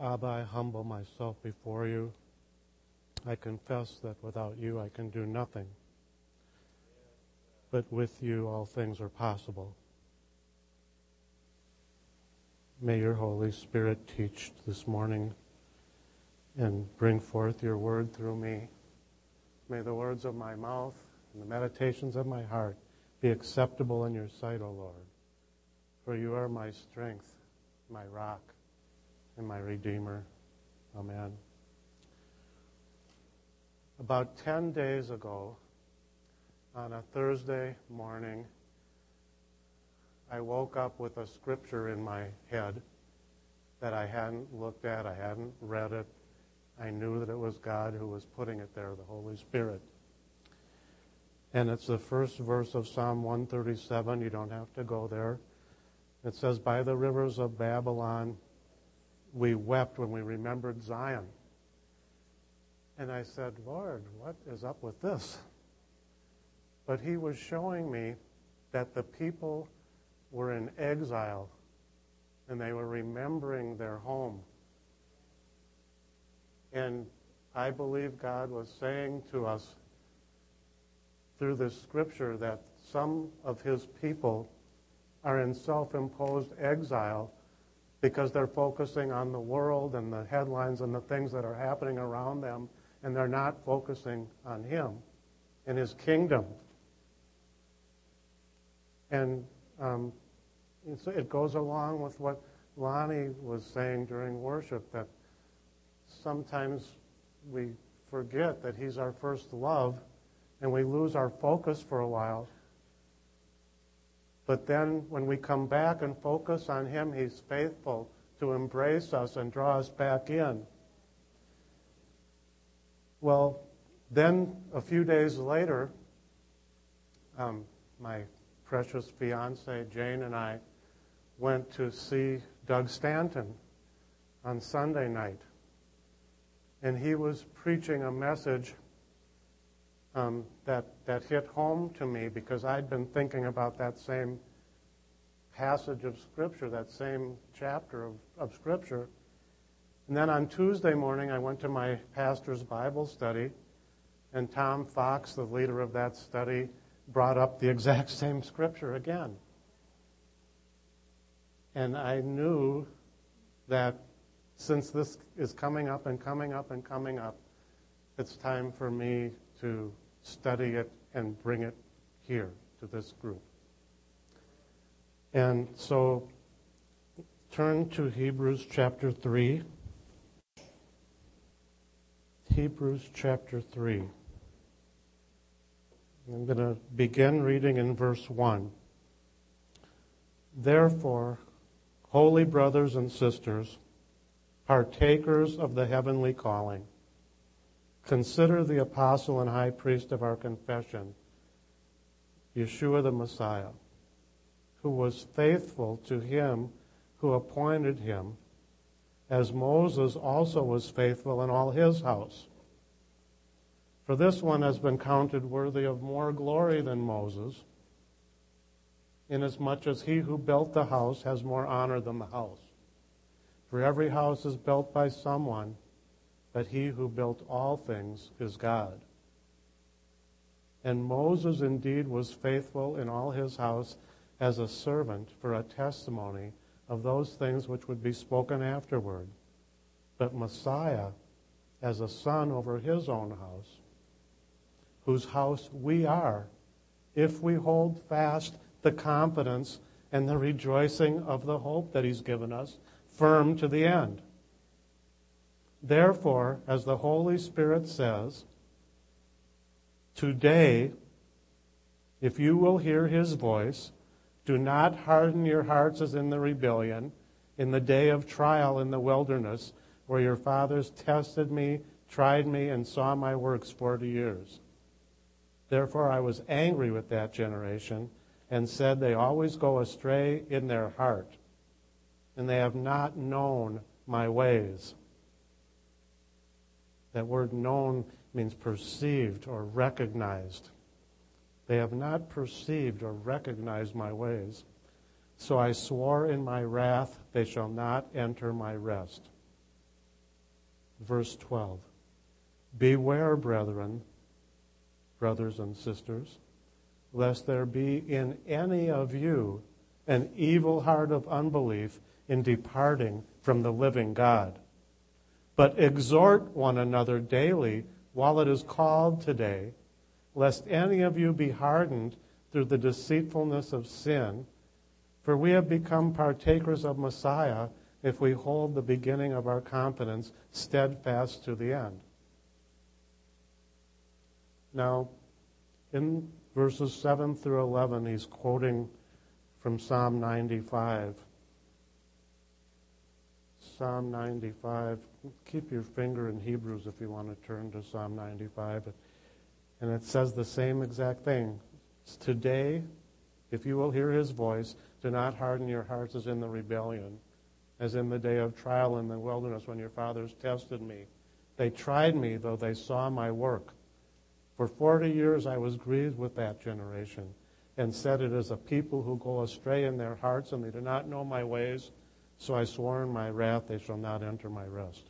Abba, I humble myself before you. I confess that without you I can do nothing. But with you all things are possible. May your Holy Spirit teach this morning and bring forth your word through me. May the words of my mouth and the meditations of my heart be acceptable in your sight, O Lord. For you are my strength, my rock, and my Redeemer. Amen. About 10 days ago, on a Thursday morning, I woke up with a scripture in my head that I hadn't looked at, I hadn't read it. I knew that it was God who was putting it there, the Holy Spirit. And it's the first verse of Psalm 137. You don't have to go there. It says, "By the rivers of Babylon, we wept when we remembered Zion." And I said, Lord, what is up with this? But he was showing me that the people were in exile and they were remembering their home. And I believe God was saying to us through this scripture that some of his people are in self-imposed exile because they're focusing on the world and the headlines and the things that are happening around them, and they're not focusing on him and his kingdom. And it goes along with what Lonnie was saying during worship, that sometimes we forget that he's our first love and we lose our focus for a while. But then when we come back and focus on him, he's faithful to embrace us and draw us back in. Well, then a few days later, my precious fiancée, Jane, and I went to see Doug Stanton on Sunday night. And he was preaching a message that hit home to me because I'd been thinking about that same passage of Scripture, that same chapter of Scripture. And then on Tuesday morning, I went to my pastor's Bible study, and Tom Fox, the leader of that study, brought up the exact same Scripture again. And I knew that since this is coming up and coming up and coming up, it's time for me to study it and bring it here to this group. And so turn to Hebrews chapter 3. Hebrews chapter 3. I'm going to begin reading in verse 1. "Therefore, holy brothers and sisters, partakers of the heavenly calling, consider the apostle and high priest of our confession, Yeshua the Messiah, who was faithful to him who appointed him, as Moses also was faithful in all his house. For this one has been counted worthy of more glory than Moses, inasmuch as he who built the house has more honor than the house. For every house is built by someone, but he who built all things is God. And Moses indeed was faithful in all his house as a servant for a testimony of those things which would be spoken afterward. But Messiah as a son over his own house, whose house we are, if we hold fast the confidence and the rejoicing of the hope that he's given us, firm to the end. Therefore, as the Holy Spirit says, today, if you will hear his voice, do not harden your hearts as in the rebellion, in the day of trial in the wilderness, where your fathers tested me, tried me, and saw my works 40 years. Therefore I was angry with that generation and said, they always go astray in their heart, and they have not known my ways. That word known means perceived or recognized. They have not perceived or recognized my ways. So I swore in my wrath, they shall not enter my rest. verse 12. Beware, brethren, brothers and sisters, lest there be in any of you an evil heart of unbelief in departing from the living God. But exhort one another daily while it is called today, lest any of you be hardened through the deceitfulness of sin. For we have become partakers of Messiah if we hold the beginning of our confidence steadfast to the end. Now, in verses 7 through 11, he's quoting from Psalm 95. Psalm 95. Keep your finger in Hebrews if you want to turn to Psalm 95. And it says the same exact thing. Today, if you will hear his voice, do not harden your hearts as in the rebellion, as in the day of trial in the wilderness when your fathers tested me. They tried me, though they saw my work. For 40 years I was grieved with that generation, and said, it is a people who go astray in their hearts, and they do not know my ways. So I swore in my wrath, they shall not enter my rest.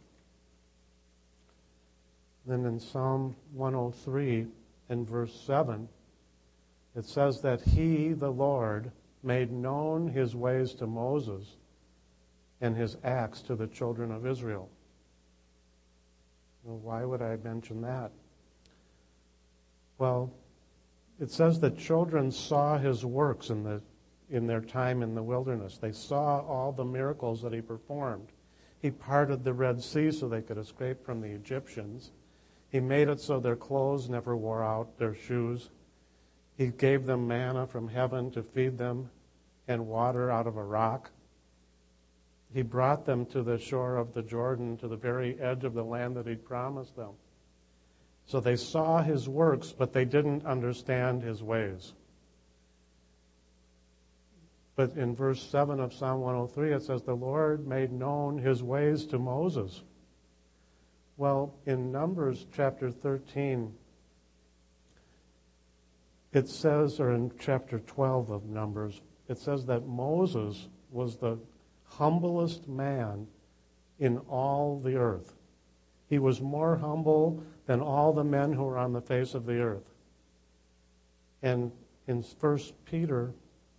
Then in Psalm 103 and verse 7, it says that he, the Lord, made known his ways to Moses and his acts to the children of Israel. Well, why would I mention that? Well, it says that children saw his works in their time in the wilderness. They saw all the miracles that he performed. He parted the Red Sea so they could escape from the Egyptians. He made it so their clothes never wore out, their shoes. He gave them manna from heaven to feed them and water out of a rock. He brought them to the shore of the Jordan, to the very edge of the land that he'd promised them. So they saw his works, but they didn't understand his ways. But in verse 7 of Psalm 103, it says, the Lord made known his ways to Moses. Well, in Numbers chapter 13, it says, or in chapter 12 of Numbers, it says that Moses was the humblest man in all the earth. He was more humble than all the men who were on the face of the earth. And in 1 Peter,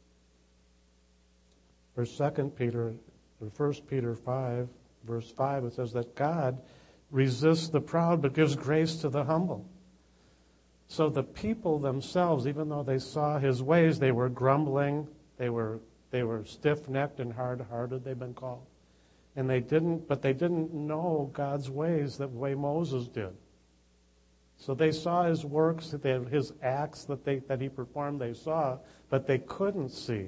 or 2 Peter, or 1 Peter 5, verse 5, it says that God resists the proud but gives grace to the humble. So the people themselves, even though they saw his ways, they were grumbling, they were stiff-necked and hard-hearted, they've been called. And they didn't know God's ways the way Moses did. So they saw his works, his acts that he performed, they saw, but they couldn't see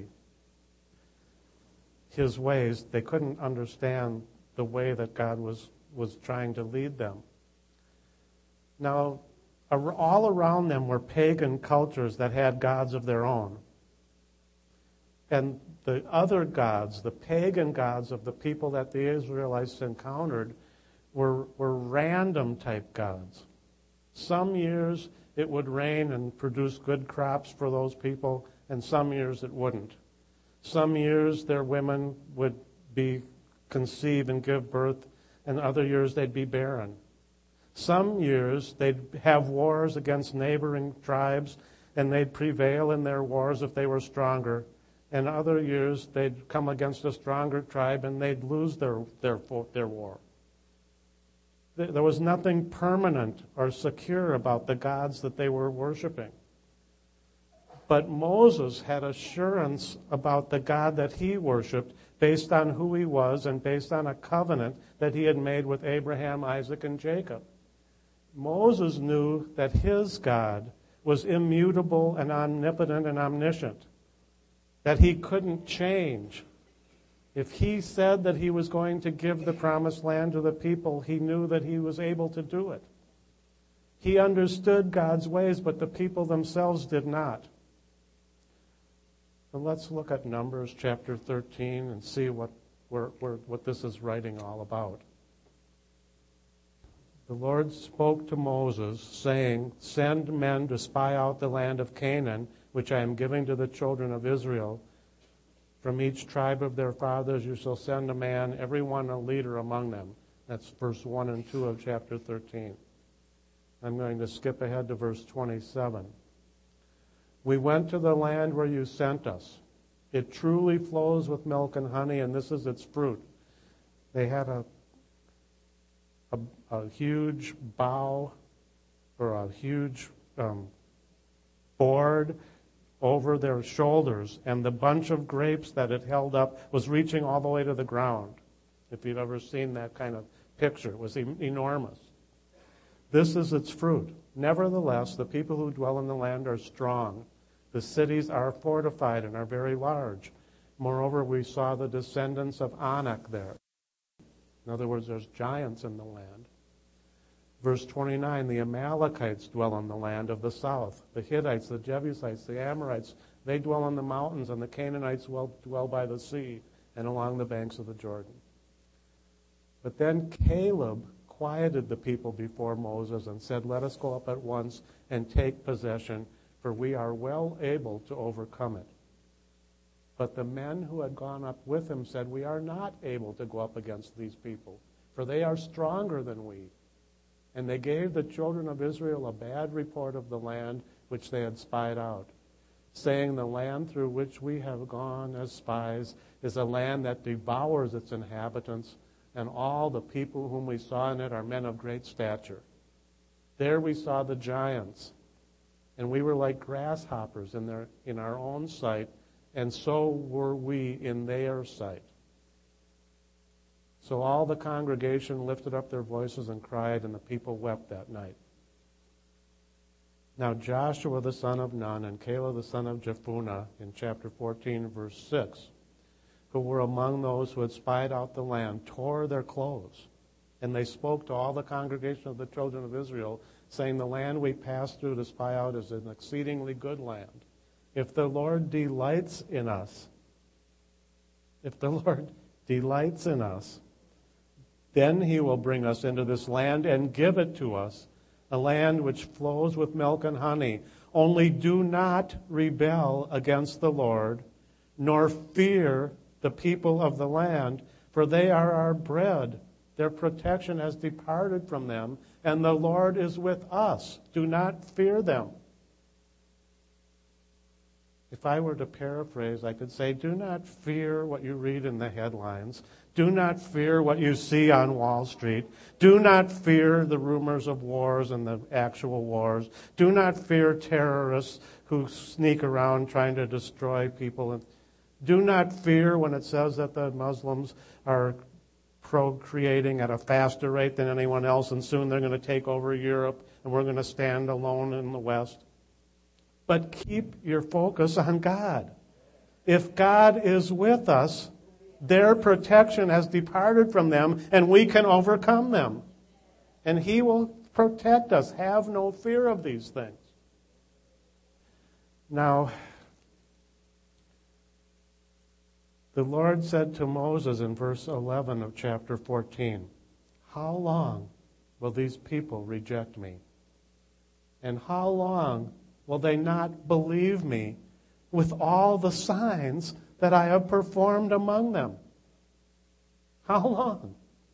his ways. They couldn't understand the way that God was trying to lead them. Now, all around them were pagan cultures that had gods of their own. And the other gods, the pagan gods of the people that the Israelites encountered, were random type gods. Some years it would rain and produce good crops for those people, and some years it wouldn't. Some years their women would be conceive and give birth, and other years they'd be barren. Some years they'd have wars against neighboring tribes, and they'd prevail in their wars if they were stronger. And other years they'd come against a stronger tribe and they'd lose their war. There was nothing permanent or secure about the gods that they were worshiping. But Moses had assurance about the God that he worshiped based on who he was and based on a covenant that he had made with Abraham, Isaac, and Jacob. Moses knew that his God was immutable and omnipotent and omniscient, that he couldn't change. If he said that he was going to give the promised land to the people, he knew that he was able to do it. He understood God's ways, but the people themselves did not. And let's look at Numbers chapter 13 and see what this is writing all about. The Lord spoke to Moses, saying, "Send men to spy out the land of Canaan, which I am giving to the children of Israel. From each tribe of their fathers you shall send a man, every one a leader among them. That's verse 1 and 2 of chapter 13. I'm going to skip ahead to verse 27. We went to the land where you sent us. It truly flows with milk and honey, and this is its fruit. They had a huge bough or a huge board over their shoulders, and the bunch of grapes that it held up was reaching all the way to the ground. If you've ever seen that kind of picture, it was enormous. This is its fruit. Nevertheless, the people who dwell in the land are strong. The cities are fortified and are very large. Moreover, we saw the descendants of Anak there. In other words, there's giants in the land. Verse 29, the Amalekites dwell in the land of the south. The Hittites, the Jebusites, the Amorites, they dwell on the mountains, and the Canaanites dwell by the sea and along the banks of the Jordan. But then Caleb quieted the people before Moses and said, let us go up at once and take possession, for we are well able to overcome it. But the men who had gone up with him said, we are not able to go up against these people, for they are stronger than we. And they gave the children of Israel a bad report of the land which they had spied out, saying, the land through which we have gone as spies is a land that devours its inhabitants, and all the people whom we saw in it are men of great stature. There we saw the giants, and we were like grasshoppers in our own sight, and so were we in their sight. So all the congregation lifted up their voices and cried, and the people wept that night. Now Joshua the son of Nun and Caleb the son of Jephunneh, in chapter 14, verse 6, who were among those who had spied out the land, tore their clothes. And they spoke to all the congregation of the children of Israel, saying, the land we passed through to spy out is an exceedingly good land. If the Lord delights in us, then he will bring us into this land and give it to us, a land which flows with milk and honey. Only do not rebel against the Lord, nor fear the people of the land, for they are our bread. Their protection has departed from them, and the Lord is with us. Do not fear them. If I were to paraphrase, I could say, do not fear what you read in the headlines. Do not fear what you see on Wall Street. Do not fear the rumors of wars and the actual wars. Do not fear terrorists who sneak around trying to destroy people. Do not fear when it says that the Muslims are procreating at a faster rate than anyone else, and soon they're going to take over Europe, and we're going to stand alone in the West. But keep your focus on God. If God is with us, their protection has departed from them, and we can overcome them. And he will protect us. Have no fear of these things. Now, the Lord said to Moses in verse 11 of chapter 14, how long will these people reject me? And how long will they not believe me with all the signs that I have performed among them? How long?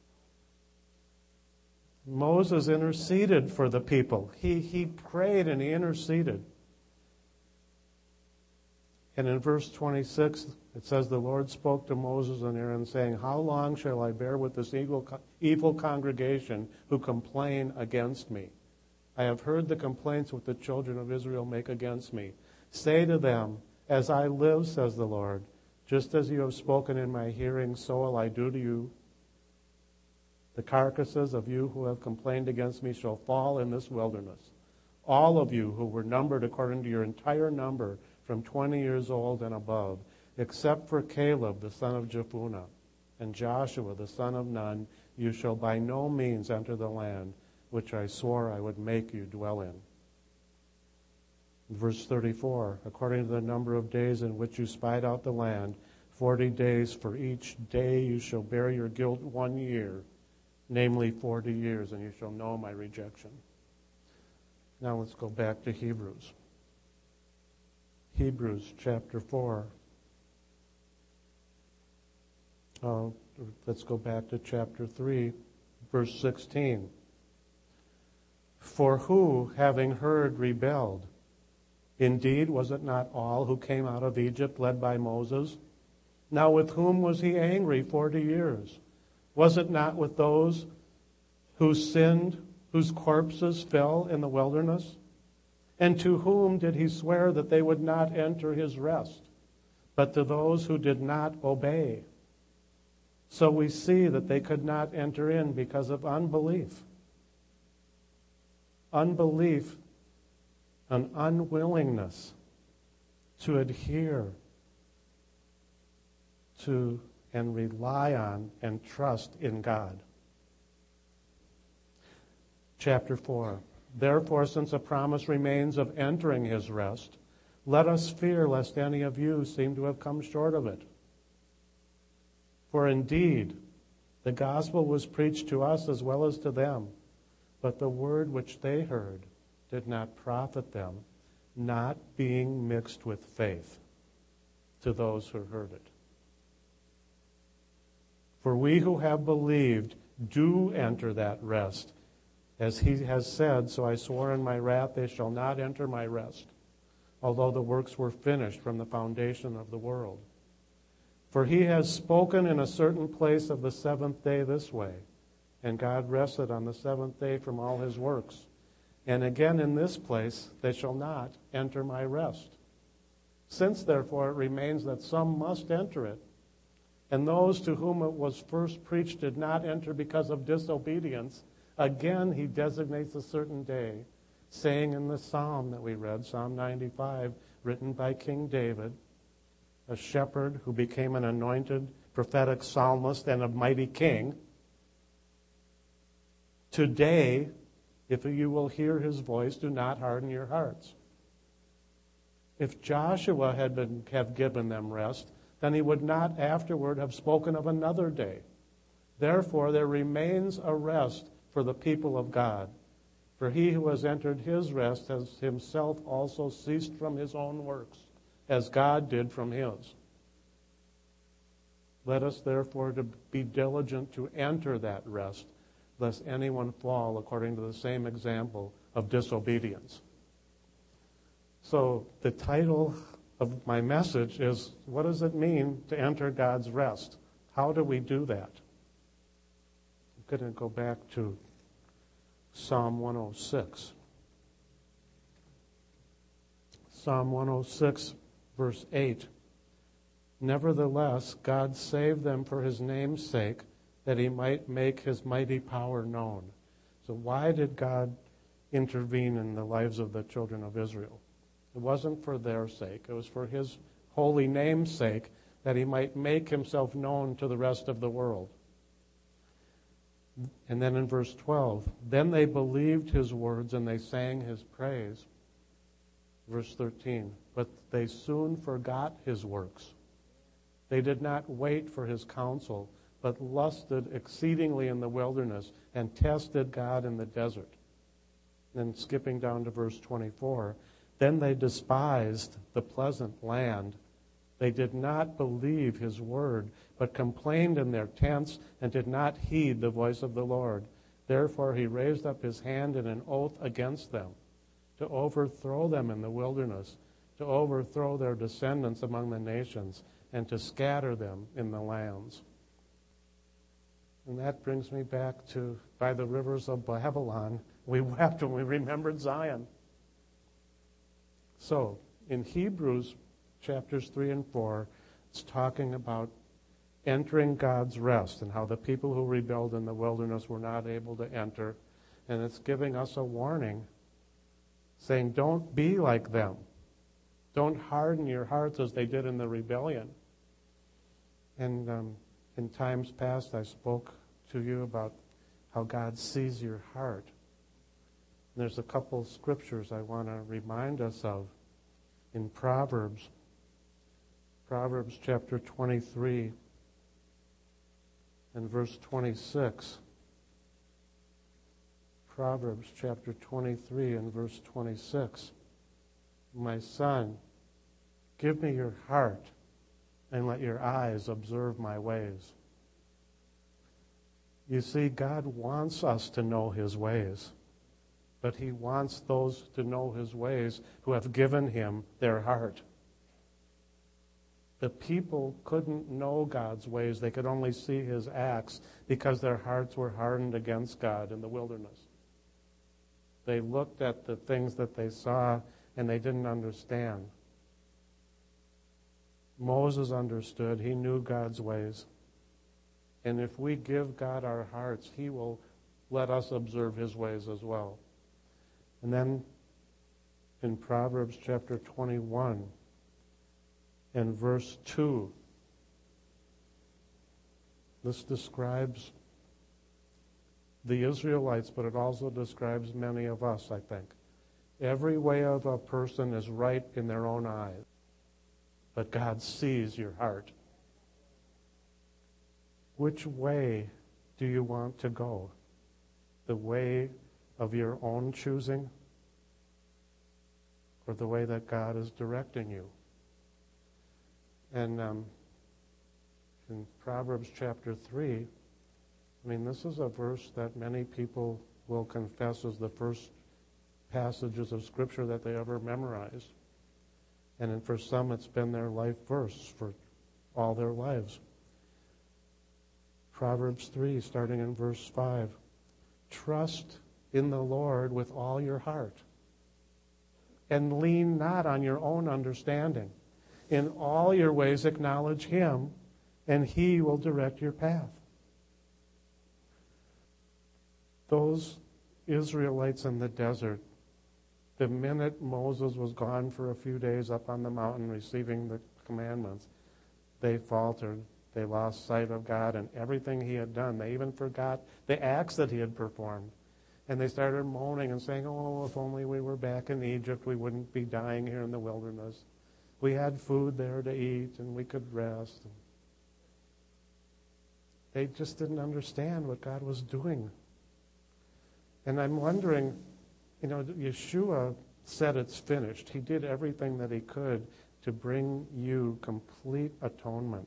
Moses interceded for the people. He prayed and he interceded. And in verse 26, it says, the Lord spoke to Moses and Aaron, saying, how long shall I bear with this evil congregation who complain against me? I have heard the complaints which the children of Israel make against me. Say to them, as I live, says the Lord, just as you have spoken in my hearing, so will I do to you. The carcasses of you who have complained against me shall fall in this wilderness. All of you who were numbered according to your entire number from 20 years old and above, except for Caleb the son of Jephunneh and Joshua the son of Nun, you shall by no means enter the land which I swore I would make you dwell in. Verse 34, according to the number of days in which you spied out the land, 40 days for each day you shall bear your guilt 1 year, namely 40 years, and you shall know my rejection. Now let's go back to Hebrews. Hebrews chapter 4. Let's go back to chapter 3, Verse 16. For who, having heard, rebelled? Indeed, was it not all who came out of Egypt led by Moses? Now with whom was he angry 40 years? Was it not with those who sinned, whose corpses fell in the wilderness? And to whom did he swear that they would not enter his rest, but to those who did not obey? So we see that they could not enter in because of unbelief. Unbelief, an unwillingness to adhere to and rely on and trust in God. Chapter 4. Therefore, since a promise remains of entering his rest, let us fear lest any of you seem to have come short of it. For indeed, the gospel was preached to us as well as to them, but the word which they heard did not profit them, not being mixed with faith to those who heard it. For we who have believed do enter that rest. As he has said, so I swore in my wrath, they shall not enter my rest, although the works were finished from the foundation of the world. For he has spoken in a certain place of the seventh day this way, and God rested on the seventh day from all his works. And again in this place, they shall not enter my rest. Since therefore it remains that some must enter it, and those to whom it was first preached did not enter because of disobedience, again he designates a certain day, saying in the psalm that we read, Psalm 95, written by King David, a shepherd who became an anointed prophetic psalmist and a mighty king, today, if you will hear his voice, do not harden your hearts. If Joshua had given them rest, then he would not afterward have spoken of another day. Therefore, there remains a rest for the people of God. For he who has entered his rest has himself also ceased from his own works, as God did from his. Let us therefore to be diligent to enter that rest, lest anyone fall according to the same example of disobedience. So the title of my message is, what does it mean to enter God's rest? How do we do that? I'm going to go back to Psalm 106. Psalm 106, verse 8. Nevertheless, God saved them for his name's sake, that he might make his mighty power known. So why did God intervene in the lives of the children of Israel? It wasn't for their sake. It was for his holy name's sake, that he might make himself known to the rest of the world. And then in verse 12, then they believed his words and they sang his praise. Verse 13, but they soon forgot his works. They did not wait for his counsel, but lusted exceedingly in the wilderness and tested God in the desert. Then skipping down to verse 24, then they despised the pleasant land. They did not believe his word, but complained in their tents and did not heed the voice of the Lord. Therefore he raised up his hand in an oath against them, to overthrow them in the wilderness, to overthrow their descendants among the nations, and to scatter them in the lands. And that brings me back to, by the rivers of Babylon, we wept when we remembered Zion. So, in Hebrews chapters 3 and 4, it's talking about entering God's rest and how the people who rebelled in the wilderness were not able to enter. And it's giving us a warning, saying, don't be like them. Don't harden your hearts as they did in the rebellion. And in times past, I spoke to you about how God sees your heart. And there's a couple scriptures I want to remind us of in Proverbs. Proverbs chapter 23 and verse 26. Proverbs chapter 23 and verse 26. My son, give me your heart, and let your eyes observe my ways. You see, God wants us to know his ways, but he wants those to know his ways who have given him their heart. The people couldn't know God's ways. They could only see his acts because their hearts were hardened against God in the wilderness. They looked at the things that they saw and they didn't understand. Moses understood. He knew God's ways. And if we give God our hearts, he will let us observe his ways as well. And then in Proverbs chapter 21 and verse 2, this describes the Israelites, but it also describes many of us, I think. Every way of a person is right in their own eyes, but God sees your heart. Which way do you want to go? The way of your own choosing, or the way that God is directing you? And in Proverbs chapter 3, this is a verse that many people will confess is the first passages of Scripture that they ever memorized. And for some, it's been their life verse for all their lives. Proverbs 3, starting in verse 5. Trust in the Lord with all your heart, and lean not on your own understanding. In all your ways acknowledge him, and he will direct your path. Those Israelites in the desert, the minute Moses was gone for a few days up on the mountain receiving the commandments, they faltered. They lost sight of God and everything he had done. They even forgot the acts that he had performed. And they started moaning and saying, oh, if only we were back in Egypt, we wouldn't be dying here in the wilderness. We had food there to eat and we could rest. They just didn't understand what God was doing. And I'm wondering, Yeshua said it's finished. He did everything that he could to bring you complete atonement.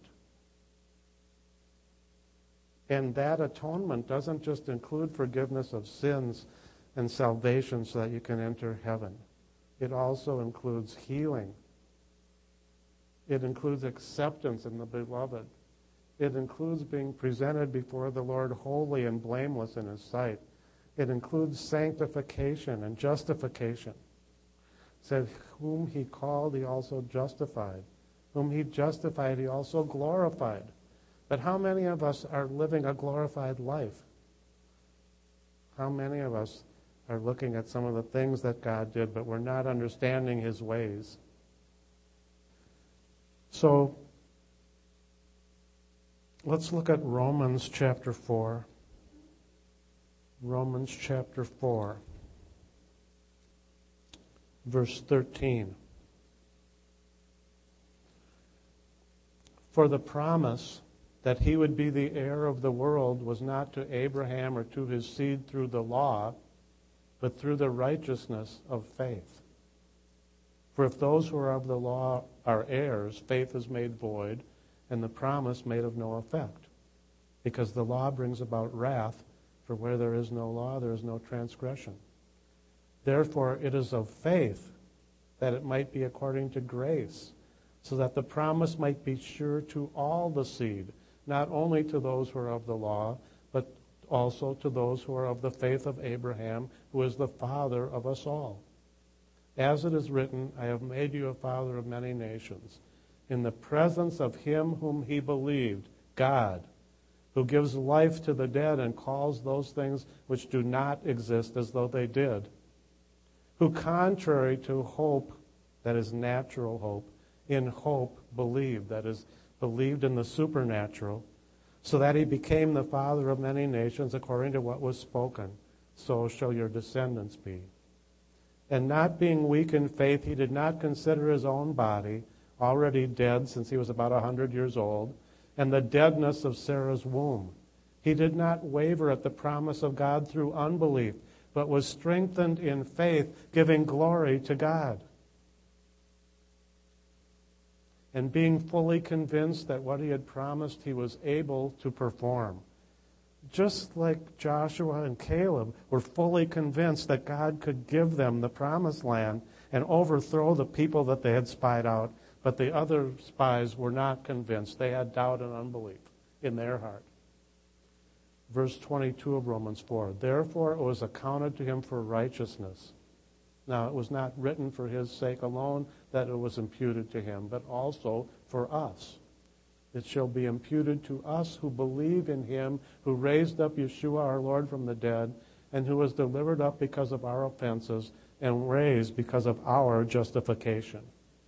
And that atonement doesn't just include forgiveness of sins and salvation so that you can enter heaven. It also includes healing. It includes acceptance in the beloved. It includes being presented before the Lord holy and blameless in his sight. It includes sanctification and justification. It said, whom he called, he also justified. Whom he justified, he also glorified. But how many of us are living a glorified life? How many of us are looking at some of the things that God did, but we're not understanding his ways? So, let's look at Romans chapter 4. Romans chapter 4, verse 13. For the promise that he would be the heir of the world was not to Abraham or to his seed through the law, but through the righteousness of faith. For if those who are of the law are heirs, faith is made void, and the promise made of no effect. Because the law brings about wrath, for where there is no law, there is no transgression. Therefore, it is of faith that it might be according to grace, so that the promise might be sure to all the seed, not only to those who are of the law, but also to those who are of the faith of Abraham, who is the father of us all. As it is written, I have made you a father of many nations, in the presence of him whom he believed, God, who gives life to the dead and calls those things which do not exist as though they did, who contrary to hope, that is natural hope, in hope believed, that is, believed in the supernatural, so that he became the father of many nations according to what was spoken, so shall your descendants be. And not being weak in faith, he did not consider his own body already dead since he was about 100 years old, and the deadness of Sarah's womb. He did not waver at the promise of God through unbelief, but was strengthened in faith, giving glory to God. And being fully convinced that what he had promised he was able to perform. just like Joshua and Caleb were fully convinced that God could give them the promised land and overthrow the people that they had spied out, but the other spies were not convinced. They had doubt and unbelief in their heart. Verse 22 of Romans 4, therefore it was accounted to him for righteousness. Now, it was not written for his sake alone that it was imputed to him, but also for us. It shall be imputed to us who believe in him who raised up Yeshua our Lord from the dead, and who was delivered up because of our offenses and raised because of our justification.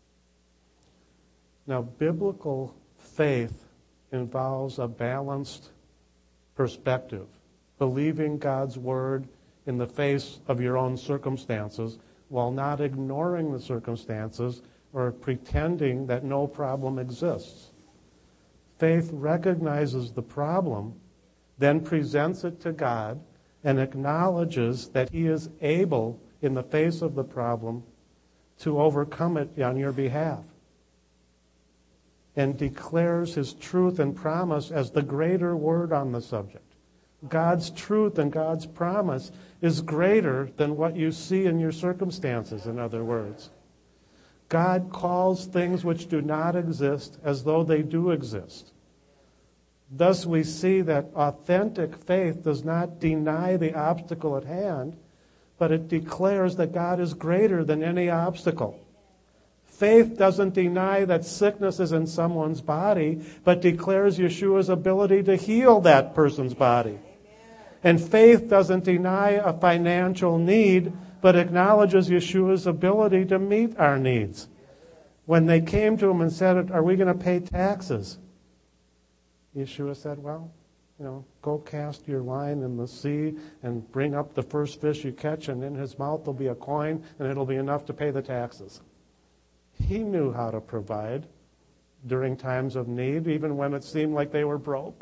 Now, biblical faith involves a balanced perspective, believing God's word in the face of your own circumstances while not ignoring the circumstances or pretending that no problem exists. Faith recognizes the problem, then presents it to God, and acknowledges that he is able, in the face of the problem, to overcome it on your behalf, and declares his truth and promise as the greater word on the subject. God's truth and God's promise is greater than what you see in your circumstances, in other words. God calls things which do not exist as though they do exist. Thus we see that authentic faith does not deny the obstacle at hand, but it declares that God is greater than any obstacle. Faith doesn't deny that sickness is in someone's body, but declares Yeshua's ability to heal that person's body. And faith doesn't deny a financial need, but acknowledges Yeshua's ability to meet our needs. When they came to him and said, are we going to pay taxes? Yeshua said, well, go cast your line in the sea and bring up the first fish you catch, and in his mouth will be a coin, and it'll be enough to pay the taxes. He knew how to provide during times of need, even when it seemed like they were broke.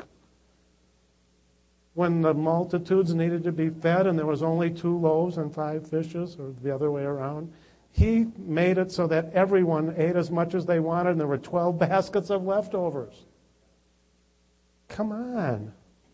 When the multitudes needed to be fed and there was only 2 loaves and 5 fishes, or the other way around, he made it so that everyone ate as much as they wanted, and there were 12 baskets of leftovers. Come on.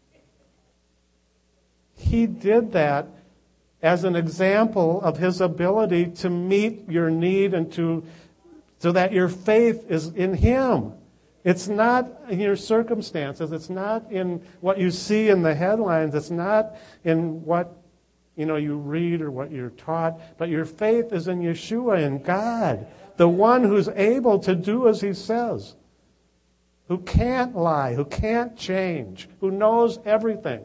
He did that as an example of his ability to meet your need and so that your faith is in him. It's not in your circumstances. It's not in what you see in the headlines. It's not in what you read or what you're taught. But your faith is in Yeshua, in God, the one who's able to do as he says, who can't lie, who can't change, who knows everything.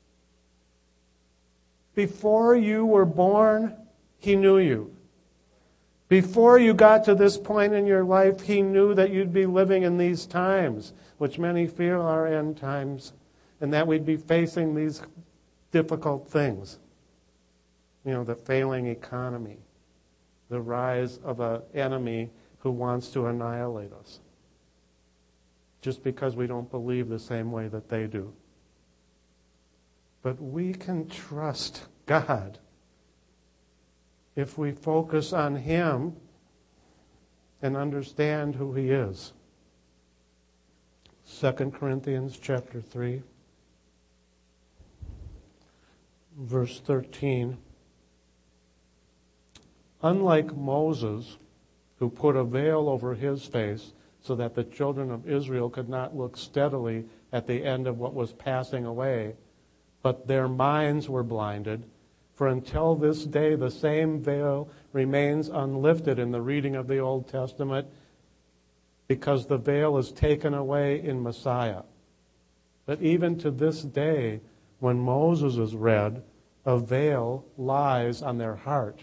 Before you were born, he knew you. Before you got to this point in your life, he knew that you'd be living in these times, which many feel are end times, and that we'd be facing these difficult things. The failing economy, the rise of an enemy who wants to annihilate us, just because we don't believe the same way that they do. But we can trust God if we focus on him and understand who he is. 2 Corinthians chapter 3, verse 13. Unlike Moses, who put a veil over his face so that the children of Israel could not look steadily at the end of what was passing away, but their minds were blinded. For until this day, the same veil remains unlifted in the reading of the Old Testament, because the veil is taken away in Messiah. But even to this day, when Moses is read, a veil lies on their heart.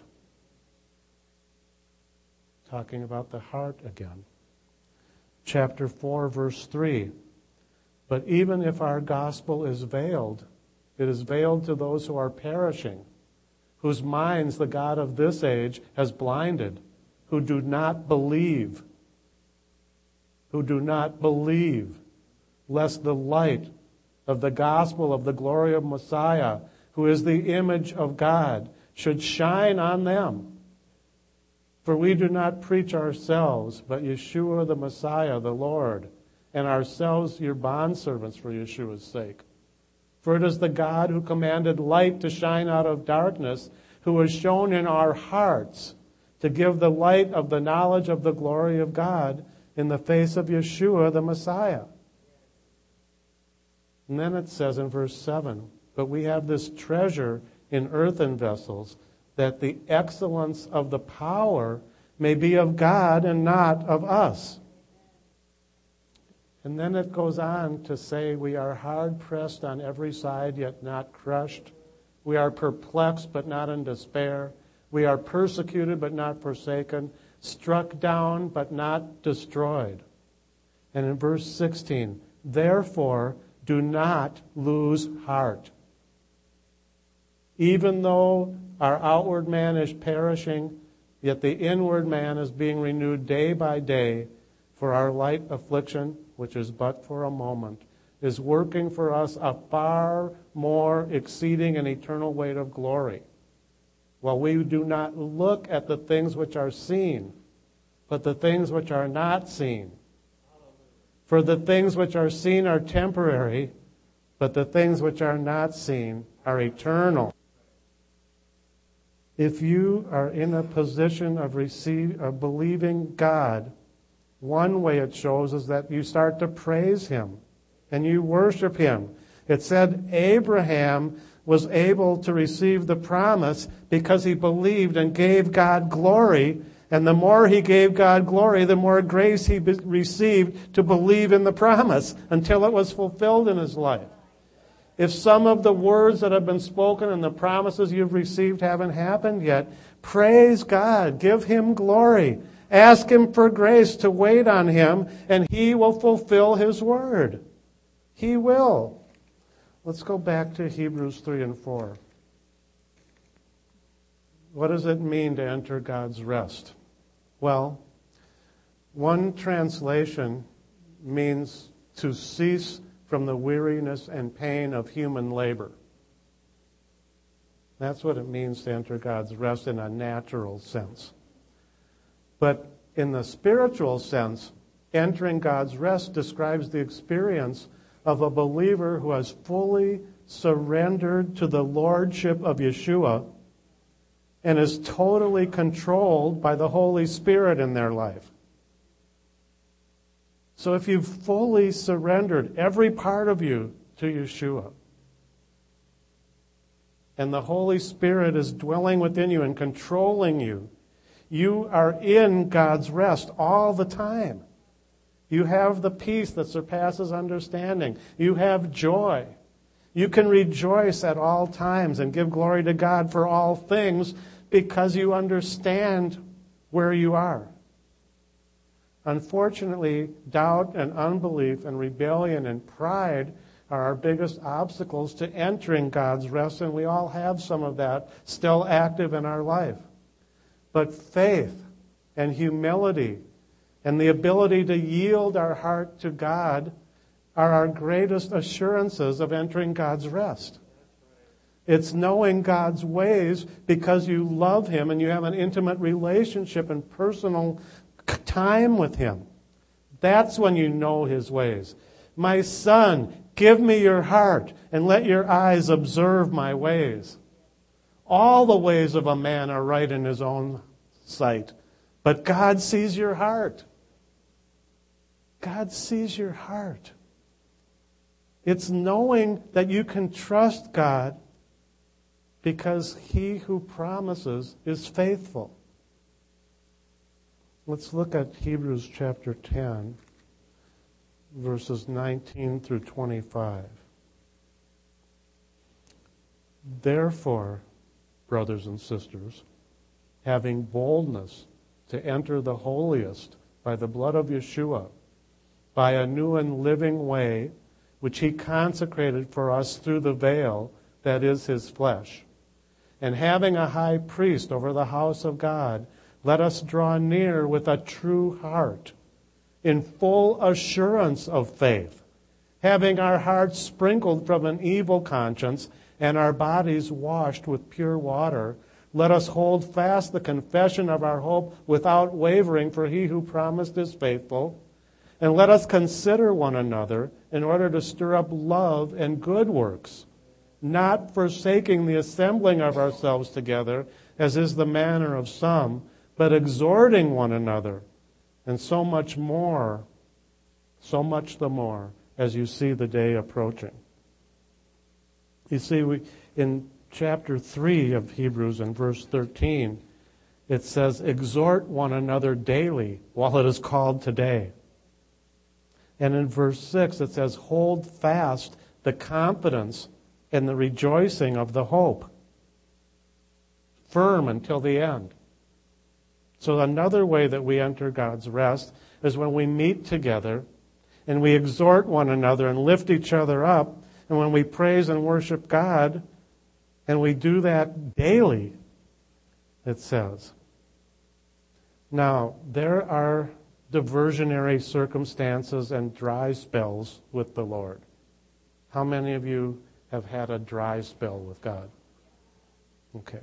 Talking about the heart again. Chapter 4, verse 3. But even if our gospel is veiled, it is veiled to those who are perishing, whose minds the God of this age has blinded, who do not believe, lest the light of the gospel of the glory of Messiah, who is the image of God, should shine on them. For we do not preach ourselves, but Yeshua the Messiah, the Lord, and ourselves your bondservants for Yeshua's sake. For it is the God who commanded light to shine out of darkness, who has shown in our hearts to give the light of the knowledge of the glory of God in the face of Yeshua the Messiah. And then it says in verse 7, but we have this treasure in earthen vessels, that the excellence of the power may be of God and not of us. And then it goes on to say, we are hard pressed on every side, yet not crushed. We are perplexed, but not in despair. We are persecuted, but not forsaken. Struck down, but not destroyed. And in verse 16, therefore, do not lose heart. Even though our outward man is perishing, yet the inward man is being renewed day by day, for our light affliction, which is but for a moment, is working for us a far more exceeding and eternal weight of glory. While we do not look at the things which are seen, but the things which are not seen. For the things which are seen are temporary, but the things which are not seen are eternal. If you are in a position of believing God, one way it shows is that you start to praise Him and you worship Him. It said Abraham was able to receive the promise because he believed and gave God glory. And the more he gave God glory, the more grace he received to believe in the promise until it was fulfilled in his life. If some of the words that have been spoken and the promises you've received haven't happened yet, praise God. Give Him glory. Ask Him for grace to wait on Him, and He will fulfill His word. He will. Let's go back to Hebrews 3 and 4. What does it mean to enter God's rest? Well, one translation means to cease from the weariness and pain of human labor. That's what it means to enter God's rest in a natural sense. But in the spiritual sense, entering God's rest describes the experience of a believer who has fully surrendered to the lordship of Yeshua and is totally controlled by the Holy Spirit in their life. So if you've fully surrendered every part of you to Yeshua, and the Holy Spirit is dwelling within you and controlling you, you are in God's rest all the time. You have the peace that surpasses understanding. You have joy. You can rejoice at all times and give glory to God for all things because you understand where you are. Unfortunately, doubt and unbelief and rebellion and pride are our biggest obstacles to entering God's rest, and we all have some of that still active in our life. But faith and humility and the ability to yield our heart to God are our greatest assurances of entering God's rest. It's knowing God's ways because you love Him and you have an intimate relationship and personal time with Him. That's when you know His ways. My son, give me your heart and let your eyes observe my ways. All the ways of a man are right in his own sight, but God sees your heart. God sees your heart. It's knowing that you can trust God because He who promises is faithful. Let's look at Hebrews chapter 10, verses 19 through 25. Therefore, brothers and sisters, having boldness to enter the holiest by the blood of Yeshua, by a new and living way, which He consecrated for us through the veil, that is His flesh. And having a high priest over the house of God, let us draw near with a true heart, in full assurance of faith, having our hearts sprinkled from an evil conscience and our bodies washed with pure water. Let us hold fast the confession of our hope without wavering, for He who promised is faithful. And let us consider one another in order to stir up love and good works, not forsaking the assembling of ourselves together, as is the manner of some, but exhorting one another, and so much the more, as you see the day approaching. You see, in chapter 3 of Hebrews, in verse 13, it says, exhort one another daily while it is called today. And in verse 6, it says, hold fast the confidence and the rejoicing of the hope, firm until the end. So another way that we enter God's rest is when we meet together and we exhort one another and lift each other up, and when we praise and worship God, and we do that daily, it says. Now, there are diversionary circumstances and dry spells with the Lord. How many of you have had a dry spell with God? Okay.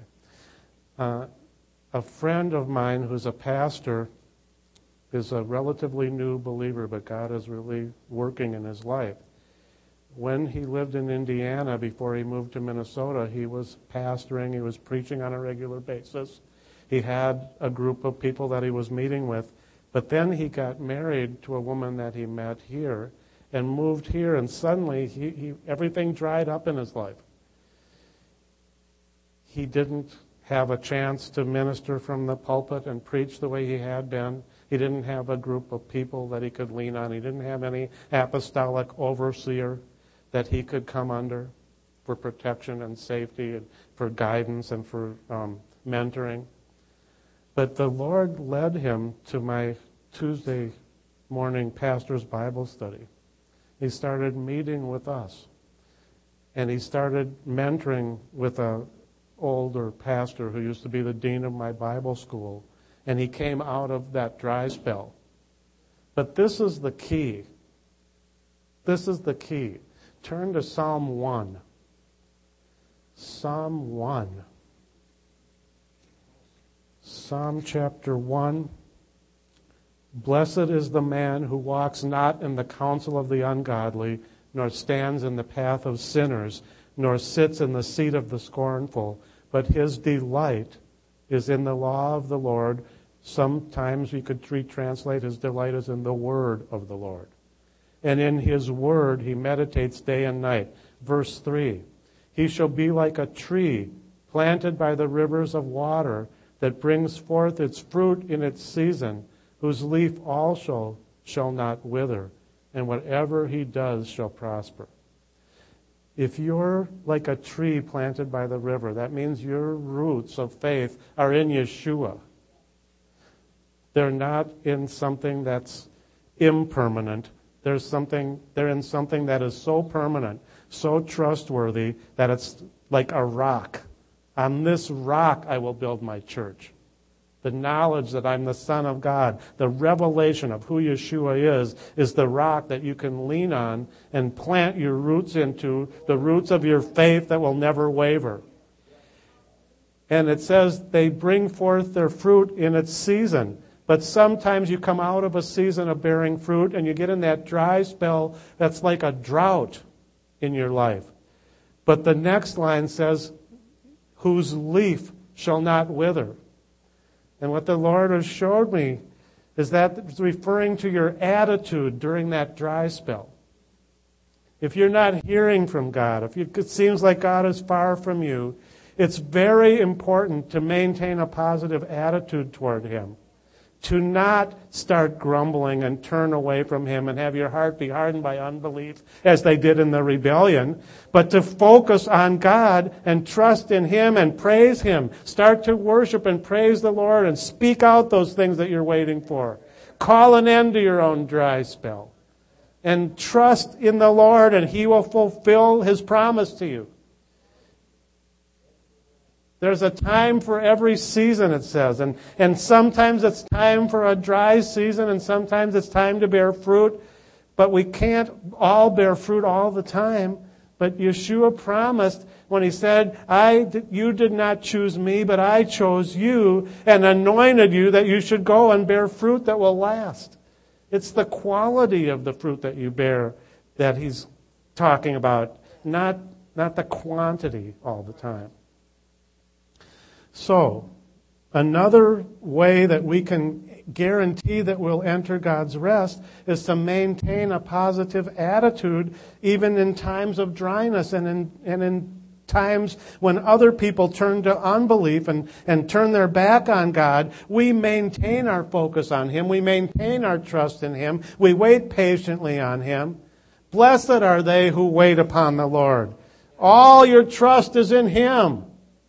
A friend of mine who's a pastor is a relatively new believer, but God is really working in his life. When he lived in Indiana before he moved to Minnesota, he was pastoring, he was preaching on a regular basis. He had a group of people that he was meeting with, but then he got married to a woman that he met here and moved here, and suddenly everything dried up in his life. He didn't have a chance to minister from the pulpit and preach the way he had been. He didn't have a group of people that he could lean on. He didn't have any apostolic overseer that he could come under for protection and safety and for guidance and for mentoring. But the Lord led him to my Tuesday morning pastor's Bible study. He started meeting with us. And he started mentoring with an older pastor who used to be the dean of my Bible school. And he came out of that dry spell. But this is the key. This is the key. Turn to Psalm 1. Psalm 1. Psalm chapter 1. Blessed is the man who walks not in the counsel of the ungodly, nor stands in the path of sinners, nor sits in the seat of the scornful, but his delight is in the law of the Lord. Sometimes we could retranslate his delight is in the word of the Lord. And in his word he meditates day and night. Verse 3, he shall be like a tree planted by the rivers of water that brings forth its fruit in its season, whose leaf also shall not wither, and whatever he does shall prosper. If you're like a tree planted by the river, that means your roots of faith are in Yeshua. They're not in something that's impermanent. They're in something that is so permanent, so trustworthy, that it's like a rock. On this rock I will build my church. The knowledge that I'm the Son of God, the revelation of who Yeshua is the rock that you can lean on and plant your roots into, the roots of your faith that will never waver. And it says they bring forth their fruit in its season. But sometimes you come out of a season of bearing fruit and you get in that dry spell that's like a drought in your life. But the next line says, whose leaf shall not wither. And what the Lord has showed me is that it's referring to your attitude during that dry spell. If you're not hearing from God, if it seems like God is far from you, it's very important to maintain a positive attitude toward Him. To not start grumbling and turn away from Him and have your heart be hardened by unbelief as they did in the rebellion, but to focus on God and trust in Him and praise Him. Start to worship and praise the Lord and speak out those things that you're waiting for. Call an end to your own dry spell. And trust in the Lord and He will fulfill His promise to you. There's a time for every season, it says. And sometimes it's time for a dry season, and sometimes it's time to bear fruit. But we can't all bear fruit all the time. But Yeshua promised when He said, you did not choose me, but I chose you and anointed you that you should go and bear fruit that will last. It's the quality of the fruit that you bear that he's talking about, not the quantity all the time. So, another way that we can guarantee that we'll enter God's rest is to maintain a positive attitude even in times of dryness and in times when other people turn to unbelief and turn their back on God. We maintain our focus on Him. We maintain our trust in Him. We wait patiently on Him. Blessed are they who wait upon the Lord. All your trust is in Him.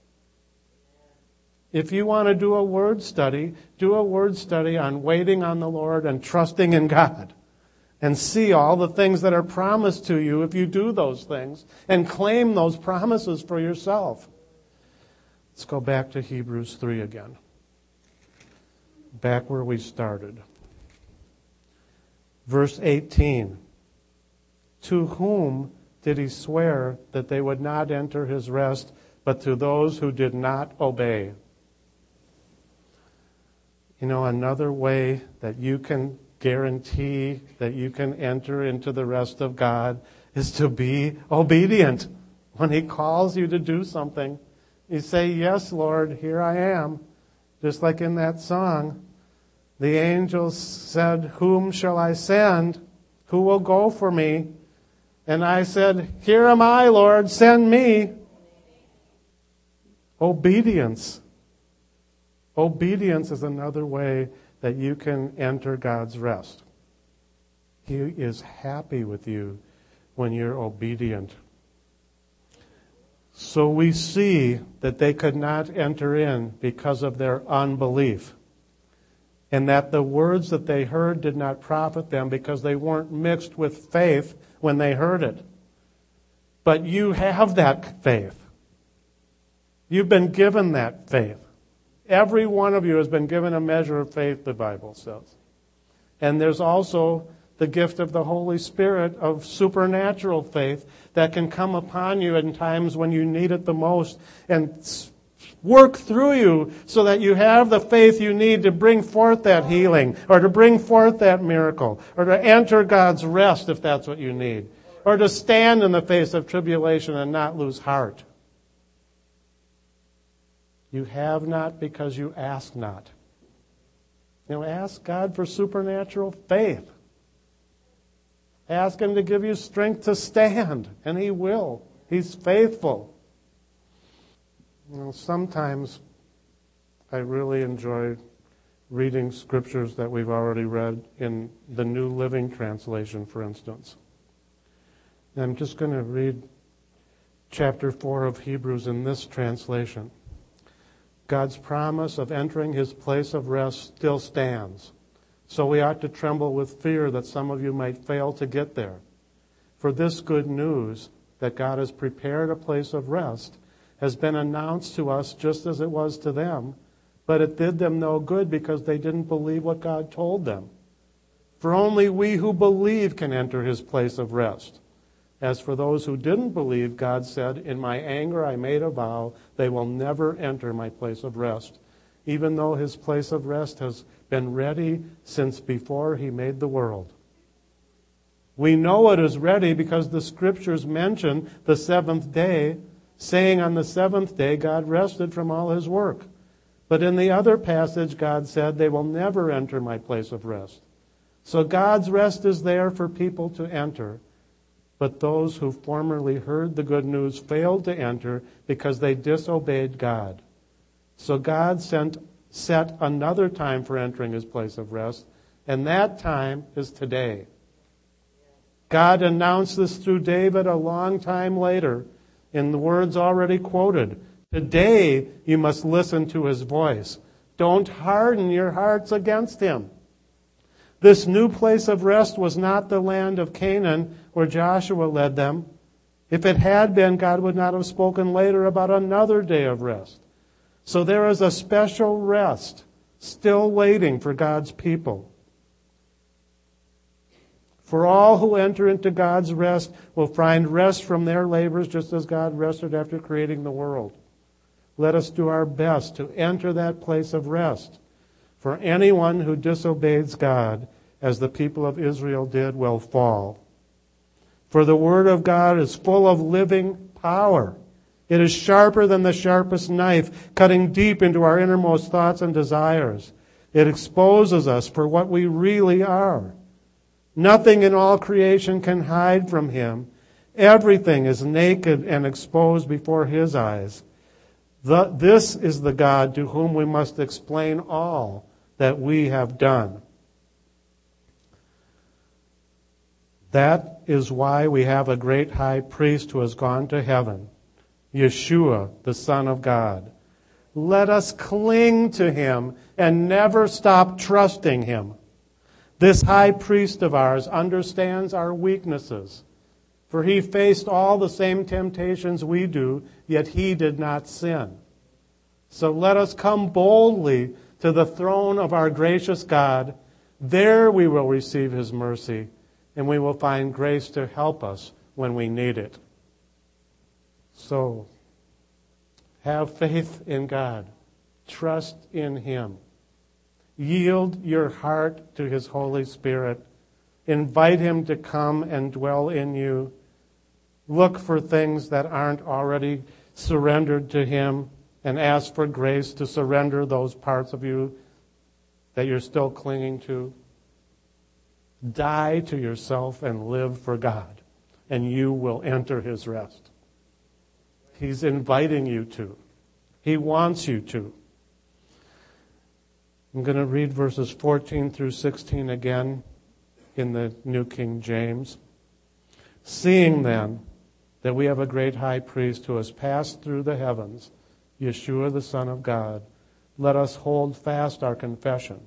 If you want to do a word study on waiting on the Lord and trusting in God. And see all the things that are promised to you if you do those things. And claim those promises for yourself. Let's go back to Hebrews 3 again. Back where we started. Verse 18. To whom did he swear that they would not enter his rest, but to those who did not obey? You know, another way that you can guarantee that you can enter into the rest of God is to be obedient. When He calls you to do something, you say, yes, Lord, here I am. Just like in that song, the angels said, whom shall I send? Who will go for me? And I said, here am I, Lord, send me. Obedience. Obedience is another way that you can enter God's rest. He is happy with you when you're obedient. So we see that they could not enter in because of their unbelief. And that the words that they heard did not profit them because they weren't mixed with faith when they heard it. But you have that faith. You've been given that faith. Every one of you has been given a measure of faith, the Bible says. And there's also the gift of the Holy Spirit of supernatural faith that can come upon you in times when you need it the most and work through you so that you have the faith you need to bring forth that healing or to bring forth that miracle or to enter God's rest if that's what you need or to stand in the face of tribulation and not lose heart. You have not because you ask not. You know, ask God for supernatural faith. Ask Him to give you strength to stand, and He will. He's faithful. You know, sometimes I really enjoy reading scriptures that we've already read in the New Living Translation, for instance. And I'm just going to read chapter 4 of Hebrews in this translation. God's promise of entering His place of rest still stands. So we ought to tremble with fear that some of you might fail to get there. For this good news, that God has prepared a place of rest, has been announced to us just as it was to them, but it did them no good because they didn't believe what God told them. For only we who believe can enter His place of rest. As for those who didn't believe, God said, in my anger I made a vow, they will never enter my place of rest, even though His place of rest has been ready since before He made the world. We know it is ready because the Scriptures mention the seventh day, saying on the seventh day God rested from all His work. But in the other passage, God said, they will never enter my place of rest. So God's rest is there for people to enter. But those who formerly heard the good news failed to enter because they disobeyed God. So God set another time for entering His place of rest, and that time is today. God announced this through David a long time later in the words already quoted. Today you must listen to His voice. Don't harden your hearts against Him. This new place of rest was not the land of Canaan where Joshua led them. If it had been, God would not have spoken later about another day of rest. So there is a special rest still waiting for God's people. For all who enter into God's rest will find rest from their labors just as God rested after creating the world. Let us do our best to enter that place of rest. For anyone who disobeys God as the people of Israel did, will fall. For the word of God is full of living power. It is sharper than the sharpest knife, cutting deep into our innermost thoughts and desires. It exposes us for what we really are. Nothing in all creation can hide from him. Everything is naked and exposed before his eyes. This is the God to whom we must explain all that we have done. That is why we have a great high priest who has gone to heaven, Yeshua, the Son of God. Let us cling to him and never stop trusting him. This high priest of ours understands our weaknesses, for he faced all the same temptations we do, yet he did not sin. So let us come boldly to the throne of our gracious God. There we will receive his mercy, and we will find grace to help us when we need it. So, have faith in God. Trust in him. Yield your heart to his Holy Spirit. Invite him to come and dwell in you. Look for things that aren't already surrendered to him and ask for grace to surrender those parts of you that you're still clinging to. Die to yourself and live for God, and you will enter his rest. He's inviting you to. He wants you to. I'm going to read verses 14 through 16 again in the New King James. Seeing then that we have a great high priest who has passed through the heavens, Yeshua the Son of God, let us hold fast our confession.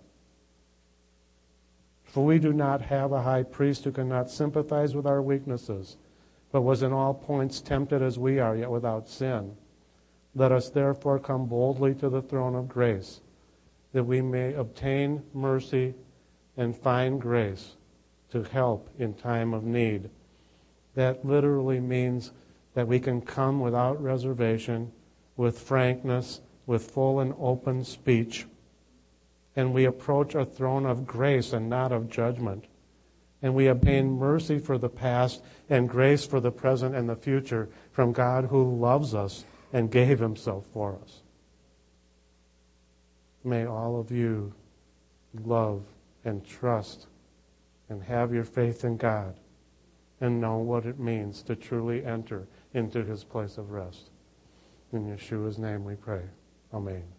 For we do not have a high priest who cannot sympathize with our weaknesses, but was in all points tempted as we are, yet without sin. Let us therefore come boldly to the throne of grace, that we may obtain mercy and find grace to help in time of need. That literally means that we can come without reservation, with frankness, with full and open speech, and we approach a throne of grace and not of judgment. And we obtain mercy for the past and grace for the present and the future from God who loves us and gave himself for us. May all of you love and trust and have your faith in God and know what it means to truly enter into his place of rest. In Yeshua's name we pray. Amen.